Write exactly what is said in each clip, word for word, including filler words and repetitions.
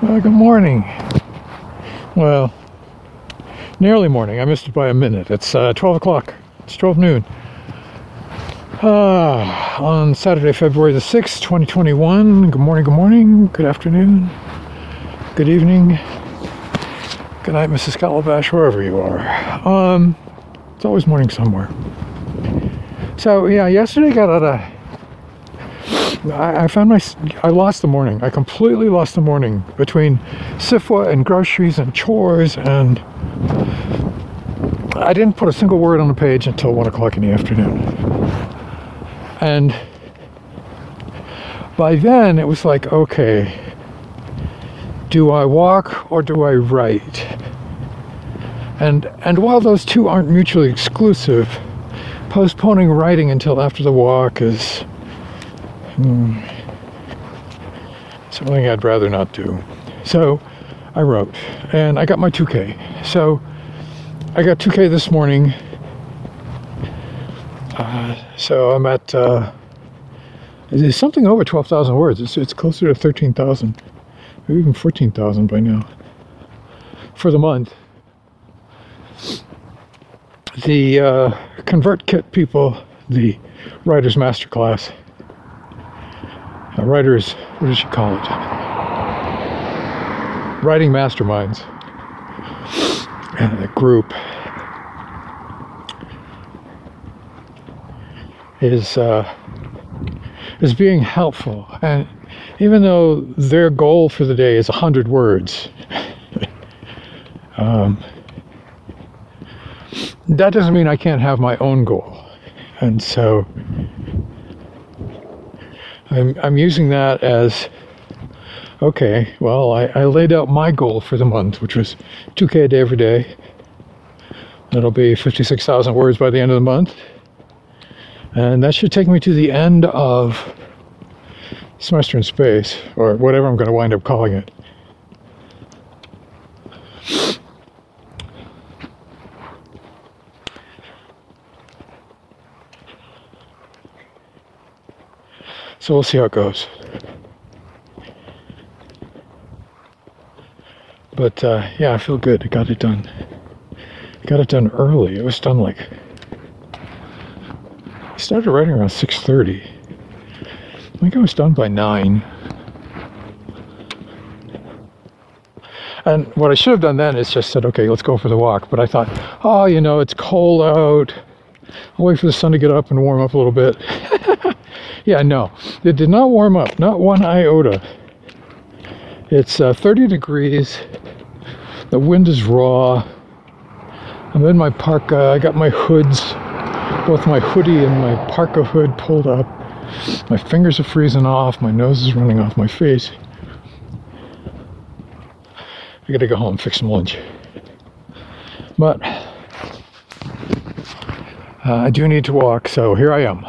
Uh, good morning. Well, nearly morning. I missed it by a minute. It's uh, twelve o'clock. It's twelve noon. Uh, on Saturday, February the sixth, twenty twenty-one. Good morning, good morning, good afternoon, good evening, good night, Missus Calabash, wherever you are. Um, it's always morning somewhere. So, yeah, yesterday got out of... I, I found my... I lost the morning. I completely lost the morning between S I F W A and groceries and chores, and I didn't put a single word on the page until one o'clock in the afternoon. And by then, it was like, okay, do I walk or do I write? And and while those two aren't mutually exclusive, postponing writing until after the walk is hmm, something I'd rather not do. So I wrote, and I got my two K. So I got two K this morning. Uh, so I'm at, uh, it's something over twelve thousand words. It's, it's closer to thirteen thousand, maybe even fourteen thousand by now for the month. The uh, ConvertKit people, the Writer's Masterclass, uh, Writers, what did she call it? Writing Masterminds, uh, the group is uh, is being helpful, and even though their goal for the day is a hundred words, um, that doesn't mean I can't have my own goal, and so I'm I'm using that as okay. Well, I, I laid out my goal for the month, which was two K a day every day. That'll be fifty-six thousand words by the end of the month. And that should take me to the end of Semester in Space, or whatever I'm going to wind up calling it. So we'll see how it goes. But uh, yeah, I feel good. I got it done. I got it done early. It was done like... I started writing around six thirty. I think I was done by nine. And what I should have done then is just said, okay, let's go for the walk. But I thought, oh, you know, it's cold out. I'll wait for the sun to get up and warm up a little bit. Yeah, no. It did not warm up. Not one iota. It's uh, thirty degrees. The wind is raw. I'm in my parka. I got my hoods. Both my hoodie and my parka hood pulled up. My fingers are freezing off. My nose is running off my face. I gotta go home and fix some lunch. But uh, I do need to walk, so here I am.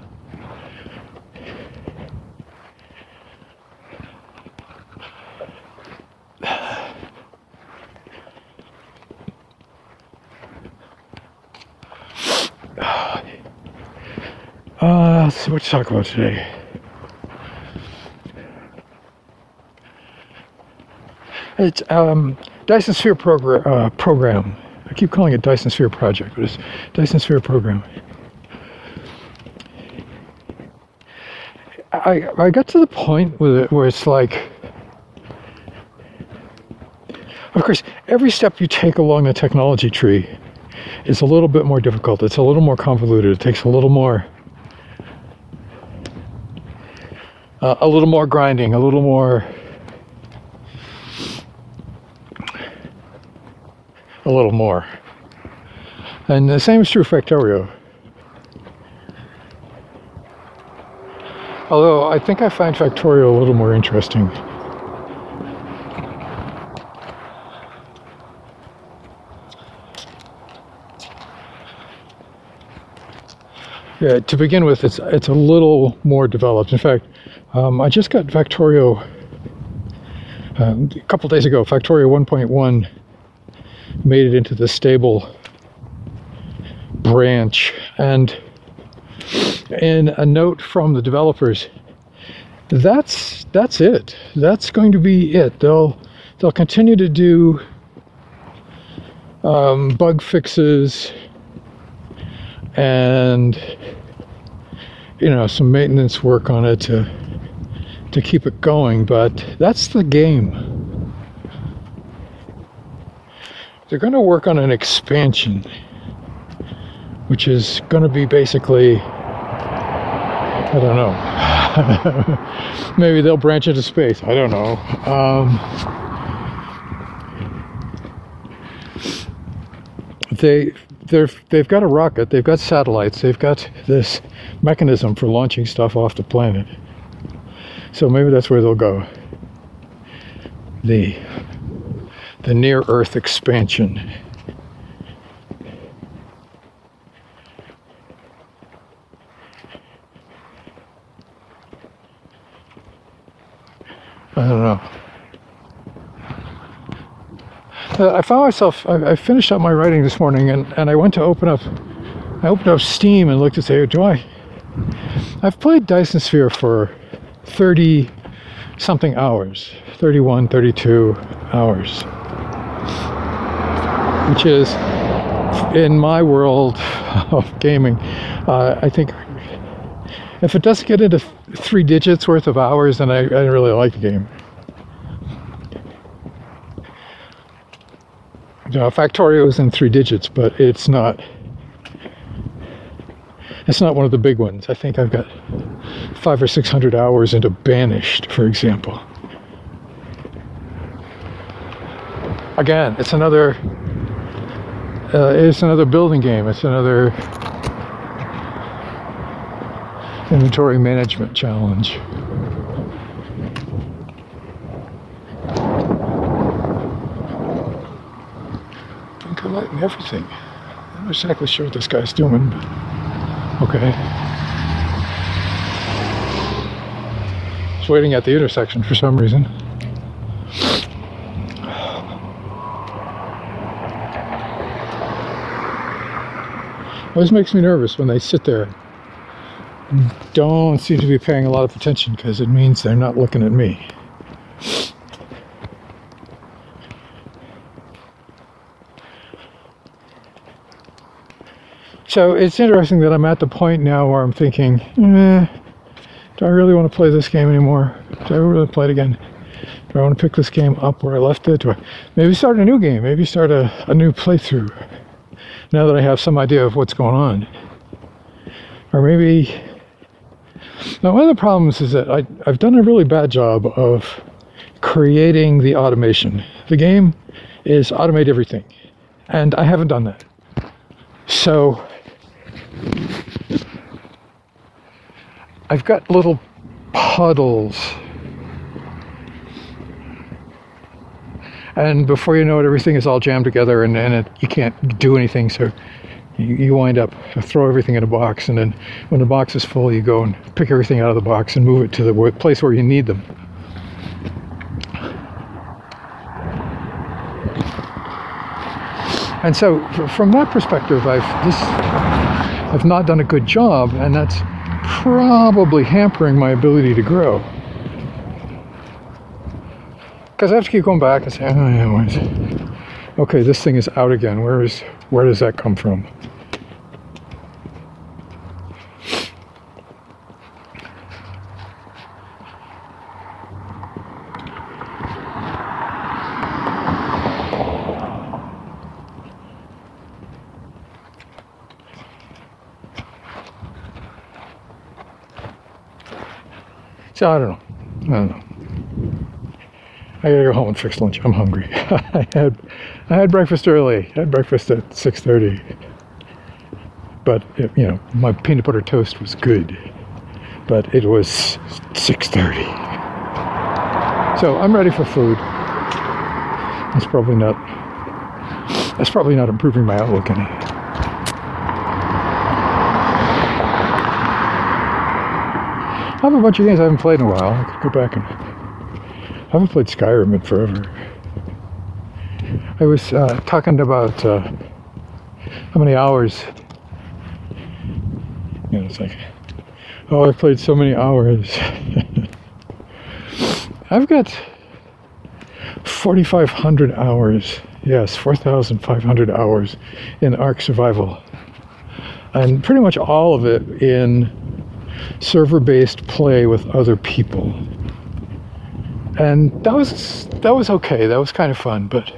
Uh, let's see what to talk about today. It's um, Dyson Sphere progr- uh, program. I keep calling it Dyson Sphere project, but it's Dyson Sphere program. I I got to the point with it where it's like, of course, every step you take along the technology tree is a little bit more difficult. It's a little more convoluted. It takes a little more. Uh, a little more grinding, a little more, a little more. And the same is true for Factorio. Although I think I find Factorio a little more interesting. Yeah, to begin with, it's it's a little more developed. In fact, um, I just got Factorio uh, a couple days ago. Factorio one point one made it into the stable branch, and in a note from the developers, that's that's it. That's going to be it. They'll they'll continue to do um, bug fixes and you know some maintenance work on it to to keep it going. But that's the game. They're going to work on an expansion, which is going to be basically, I don't know. Maybe they'll branch into space. I don't know. Um, they they're they've got a rocket. They've got satellites. They've got this mechanism for launching stuff off the planet. So maybe that's where they'll go. The the near Earth expansion. I don't know. Uh, I found myself, I, I finished up my writing this morning and, and I went to open up, I opened up Steam and looked to say, do I, I've played Dyson Sphere for thirty something hours, thirty-one, thirty-two hours, which is, in my world of gaming, uh, I think if it doesn't get into th- three digits worth of hours, then I, I didn't really like the game. You know, Factorio is in three digits, but it's not. It's not one of the big ones. I think I've got five or six hundred hours into Banished, for example. Again, it's another. Uh, it's another building game. It's another inventory management challenge. Pink light and everything. I'm not exactly sure what this guy's doing, but okay. He's waiting at the intersection for some reason. Always makes me nervous when they sit there and don't seem to be paying a lot of attention, because it means they're not looking at me. So it's interesting that I'm at the point now where I'm thinking, eh, do I really want to play this game anymore? Do I really play it again? Do I want to pick this game up where I left it? Do I maybe start a new game? Maybe start a, a new playthrough now that I have some idea of what's going on? Or maybe... Now, one of the problems is that I, I've done a really bad job of creating the automation. The game is automate everything, and I haven't done that. So I've got little puddles, and before you know it, everything is all jammed together, and, and it, you can't do anything. So you, you wind up throw everything in a box, and then when the box is full, you go and pick everything out of the box and move it to the place where you need them. And so, from that perspective, I've this I've not done a good job, and that's probably hampering my ability to grow. Because I have to keep going back and say, oh, yeah, where is it? Okay, this thing is out again. Where is where does that come from? So I don't know. I don't know. I gotta go home and fix lunch. I'm hungry. I had I had breakfast early. I had breakfast at six thirty. But it, you know, my peanut butter toast was good. But it was six thirty. So I'm ready for food. That's probably not that's probably not improving my outlook any. I have a bunch of games I haven't played in a while. I could go back and... I haven't played Skyrim in forever. I was uh, talking about uh, how many hours... You know, it's like... Oh, I've played so many hours. I've got forty-five hundred hours. Yes, four thousand five hundred hours in Ark Survival. And pretty much all of it in server-based play with other people. And that was that was okay. That was kind of fun, but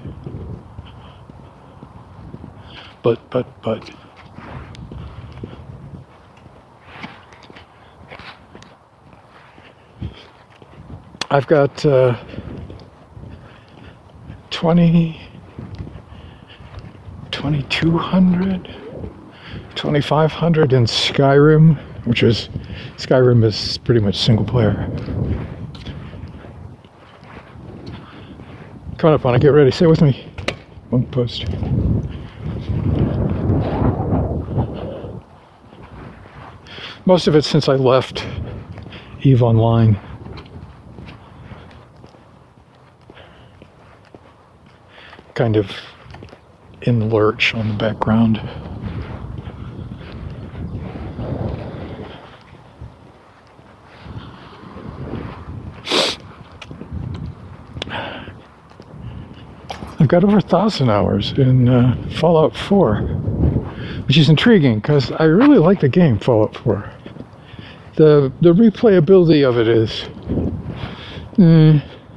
but but but I've got uh, twenty, twenty-two hundred, twenty-five hundred in Skyrim, which is, Skyrim is pretty much single player. Coming up on it, get ready, stay with me. One post. Most of it since I left EVE Online. Kind of in the lurch on the background. I've got over a thousand hours in uh, Fallout four, which is intriguing because I really like the game Fallout four. The the replayability of it is eh,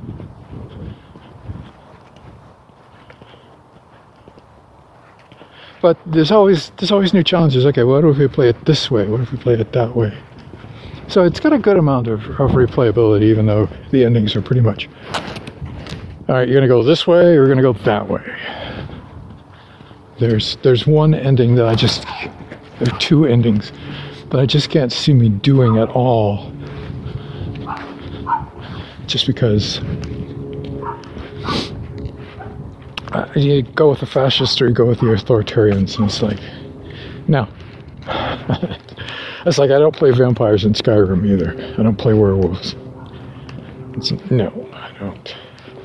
but there's always there's always new challenges. Okay, what if we play it this way? What if we play it that way? So it's got a good amount of, of replayability, even though the endings are pretty much, all right, you're gonna go this way, or you're gonna go that way. There's there's one ending that I just, there are two endings that I just can't see me doing at all. Just because uh, you go with the fascists or you go with the authoritarians, and it's like, no. It's like, I don't play vampires in Skyrim either. I don't play werewolves. It's, no, I don't.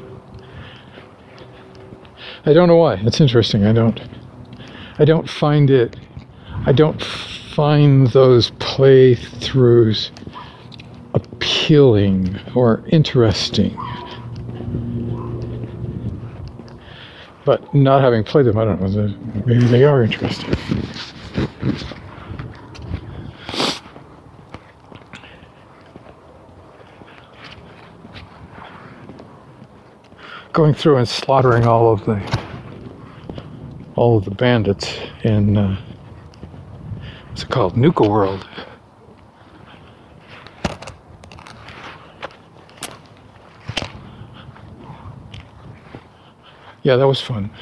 I don't know why. It's interesting. I don't. I don't find it. I don't find those playthroughs appealing or interesting. But not having played them, I don't know. Maybe they are interesting. Going through and slaughtering all of the all of the bandits in uh, what's it called, Nuka World. Yeah, that was fun.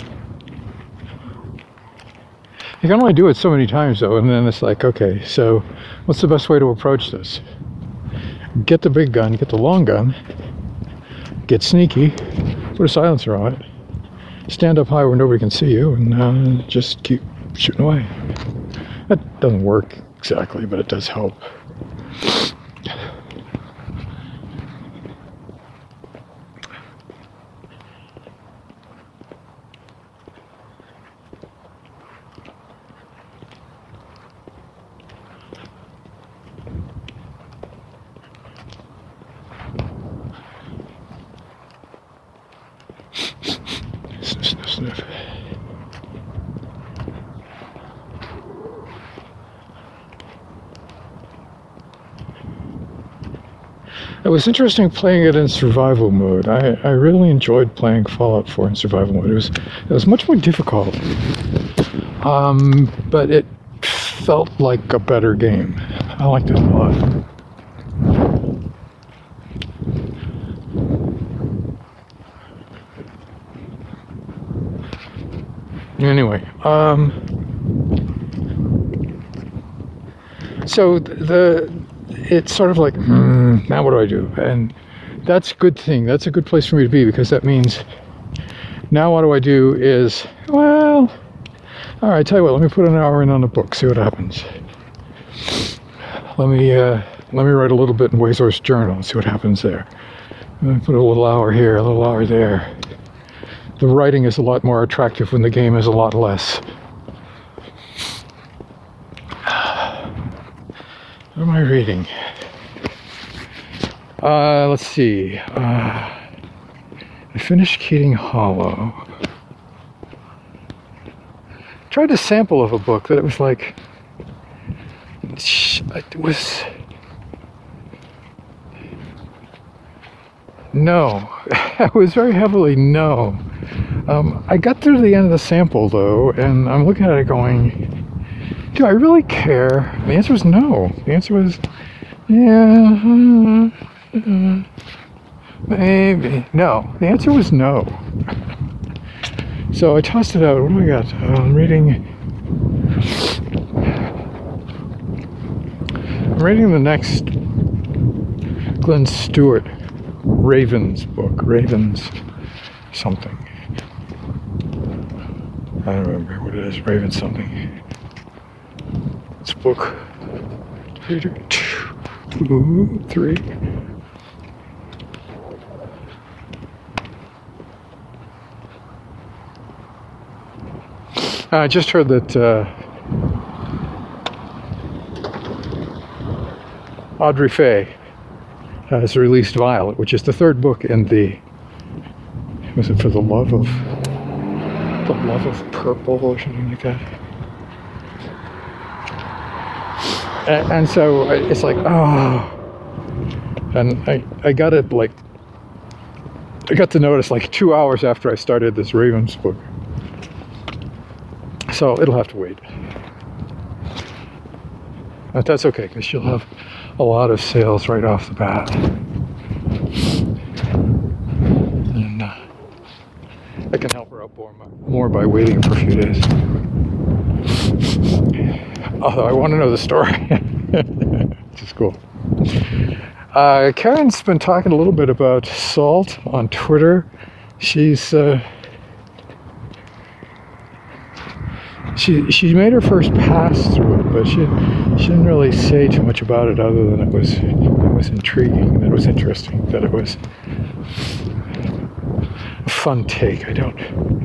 You can only do it so many times though, and then it's like, okay, so what's the best way to approach this? Get the big gun, get the long gun, get sneaky, put a silencer on it, stand up high where nobody can see you, and uh, just keep shooting away. That doesn't work exactly, but it does help. Sniff, sniff, sniff. It was interesting playing it in survival mode. I, I really enjoyed playing Fallout four in survival mode. It was it was much more difficult, um, but it felt like a better game. I liked it a lot. Anyway, um, so the it's sort of like, hmm, now what do I do? And that's a good thing. That's a good place for me to be, because that means now what do I do is, well, all right, tell you what, let me put an hour in on the book, see what happens. Let me uh, let me write a little bit in Wazor's journal and see what happens there. Let me put a little hour here, a little hour there. The writing is a lot more attractive when the game is a lot less. What am I reading? Uh, let's see. Uh, I finished Keating Hollow. Tried a sample of a book that it was like, it was, no. It was very heavily no. Um, I got through the end of the sample though, and I'm looking at it going, do I really care? The answer was no. The answer was, yeah, uh, uh, maybe. No. The answer was no. So I tossed it out. What do we got? Uh, I'm reading. I'm reading the next Glenn Stewart Ravens book. Ravens something. I don't remember what it is. Ravens something. It's book two, three. I just heard that uh, Audrey Faye has released Violet, which is the third book in the, was it for the love of, the love of purple or something like that? And, and so it's like, oh, and I, I got it like, I got to notice like two hours after I started this Ravens book. So it'll have to wait. But that's okay, because she'll have a lot of sales right off the bat. And uh, I can help her out more, more by waiting for a few days. Although I want to know the story. Which is cool. Uh, Karen's been talking a little bit about salt on Twitter. She's... Uh, She she made her first pass through it, but she she didn't really say too much about it other than it was it was intriguing, that it was interesting, that it was a fun take. I don't.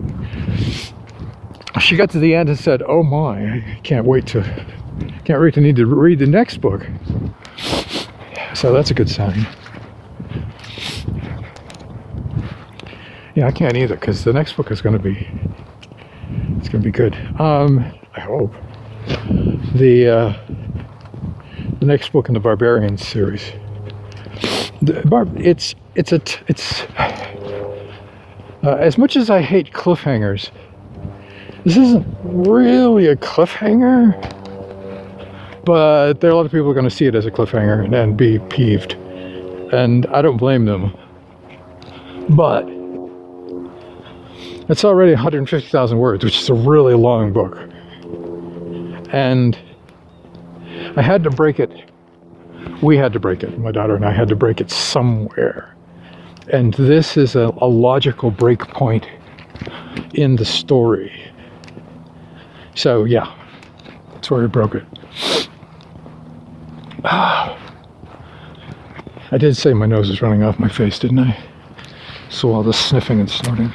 She got to the end and said, "Oh my, I can't wait to can't wait to need to read the next book." So that's a good sign. Yeah, I can't either, because the next book is going to be. It's going to be good. Um, I hope. The uh, the next book in the Barbarians series. The bar- it's it's a t- it's uh, as much as I hate cliffhangers. This isn't really a cliffhanger, but there are a lot of people who are going to see it as a cliffhanger and, and be peeved, and I don't blame them. But it's already one hundred fifty thousand words, which is a really long book. And I had to break it. We had to break it. My daughter and I had to break it somewhere. And this is a, a logical break point in the story. So, yeah, that's where we broke it. I did say my nose is running off my face, didn't I? So all the sniffing and snorting.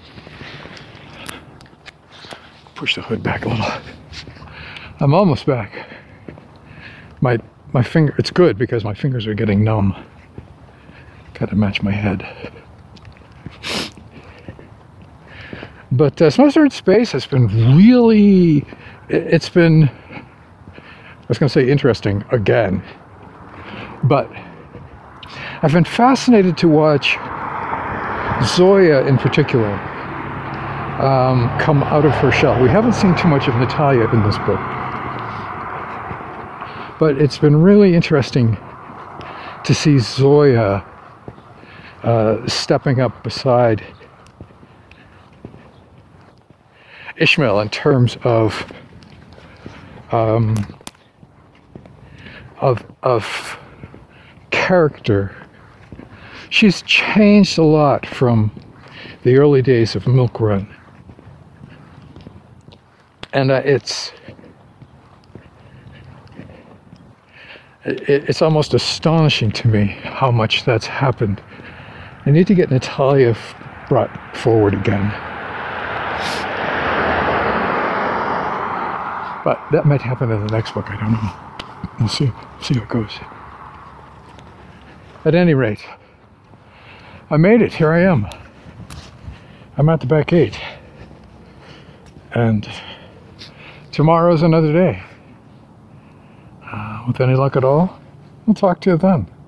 Push the hood back a little. I'm almost back. My my finger, it's good because my fingers are getting numb. Gotta match my head. But uh, Semester in Space has been really, it's been, I was gonna say interesting again, but I've been fascinated to watch Zoya in particular um, come out of her shell. We haven't seen too much of Natalia in this book, but it's been really interesting to see Zoya uh, stepping up beside Ishmael in terms of um, of of character. She's changed a lot from the early days of Milk Run, and uh, it's it, it's almost astonishing to me how much that's happened. I need to get Natalia f- brought forward again, but that might happen in the next book. I don't know. We'll see. See how it goes. At any rate, I made it. Here I am. I'm at the back gate. And tomorrow's another day. Uh, with any luck at all, we'll talk to you then.